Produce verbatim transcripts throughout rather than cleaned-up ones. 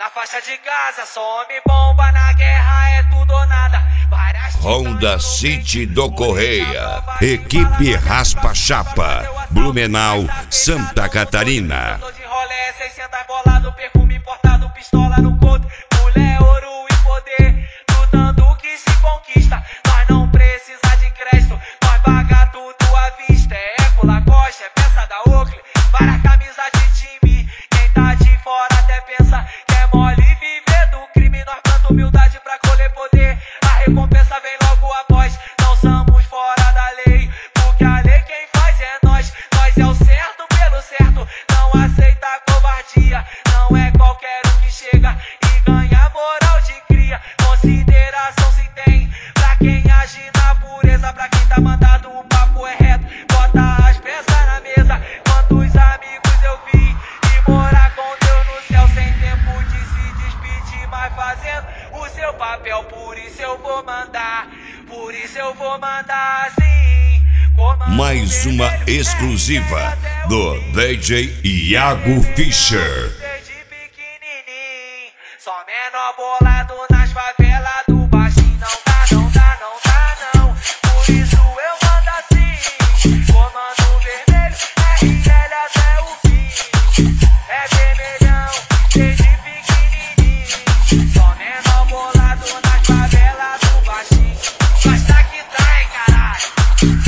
Na faixa de Gaza, só homem bomba, na guerra é tudo ou nada. Várias Honda City do Correia, equipe Raspa Chapa, Blumenau, Santa Catarina. Tô de rolê, seiscentas bolado, perfume importado, pistola no couro. Mulher, ouro e poder, lutando que se conquista. Nós não precisa de crédito, nós paga tudo à vista. É Eco, Lacoste, é peça da Oakley, para camisa de time. Quem tá de fora até pensa que é mole viver do crime. Nós planta humildade pra colher poder, a recompensa vem logo após. Não somos fora da lei, porque a lei quem faz é nós. Nós é o certo pelo certo, não aceita covardia. Não é qualquer um que chega e ganha moral de cria. Consideração se tem pra quem age na pureza, pra quem tá mandado o papo é reto. Bota as peças na mesa, quantos amigos eu vi e morar com Deus no céu sem tempo de se despedir, mas fazendo o seu papel. Por isso eu vou mandar, por isso eu vou mandar assim. Mais uma exclusiva do D J Iago Fischer. Desde pequenininho, só menor bolado nas favelas do baixinho. Não dá, não dá, não dá não, por isso eu mando assim. Comando vermelho, R L até o fim. É vermelhão, desde pequenininho, só menor bolado nas favelas do baixinho. Mas tá que tá, hein, caralho.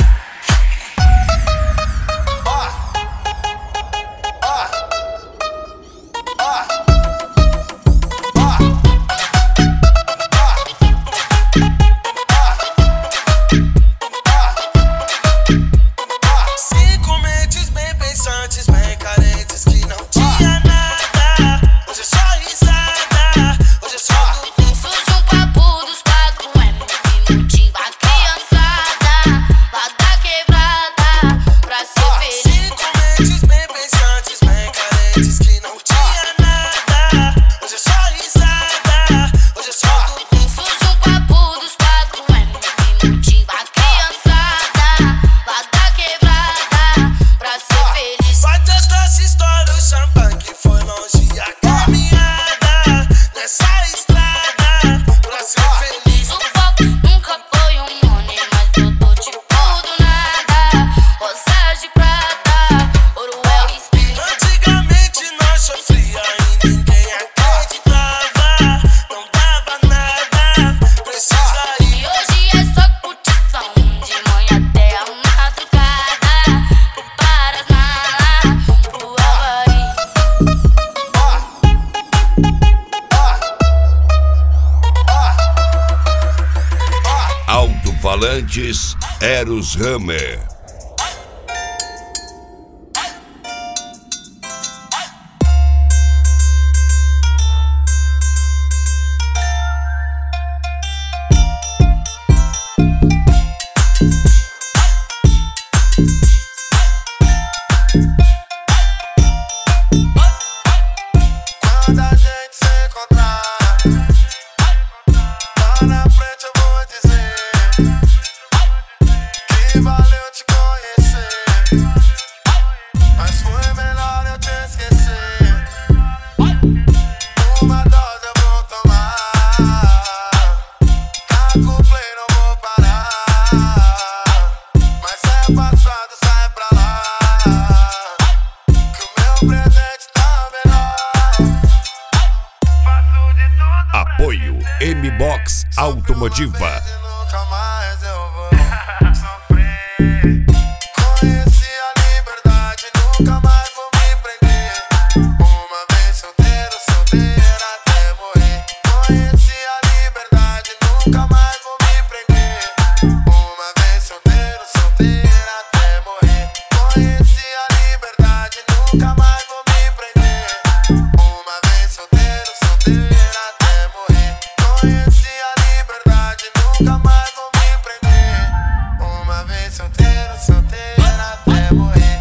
Cinco mentes bem pensantes, bem carentes, que não tinha nada. Hoje é só risada, hoje é só tudo. Surge um papo dos quatro M que motiva a criançada lá da quebrada pra ser feliz. Cinco mentes bem pensantes, bem carentes, que não tinha nada. Hoje é só risada, hoje é só tudo. Surge um papo dos quatro M que motiva a criançada lá da quebrada pra ser feliz. Vai testar essa história, o champanhe que foi longe a caminhada nessa estrada pra ser feliz. O foco nunca foi um money, mas brotou de tudo nada. Rosas de prata, ouro é o espírito. Antigamente nós sofria e ninguém acreditava, não dava nada, precisa ir. E hoje é só curtição, de manhã até a madrugada. Prepara as malas pro Havaí. Alto-falantes Eros Hammer. Quando a gente se encontrar, lá na frente eu vou dizer que valeu te conhecer, mas foi melhor eu te esquecer. Uma dose eu vou tomar, tá com play, não vou parar, mas é passado, sai pra lá, que o meu presente tá melhor. Faço de tudo pra Apoio M-Box Automotiva. nunca mais eu vou sofrer. Conheci a liberdade, nunca mais vou me prender. Uma vez solteiro, solteira até morrer. Conheci a liberdade, nunca mais vou me prender. Uma vez solteiro, solteira até morrer. Conheci a liberdade, nunca mais vou me prender. Uma vez solteiro, solteira até morrer. Conheci a liberdade, nunca mais vou me prender. Uma vez solteiro, solteira até morrer.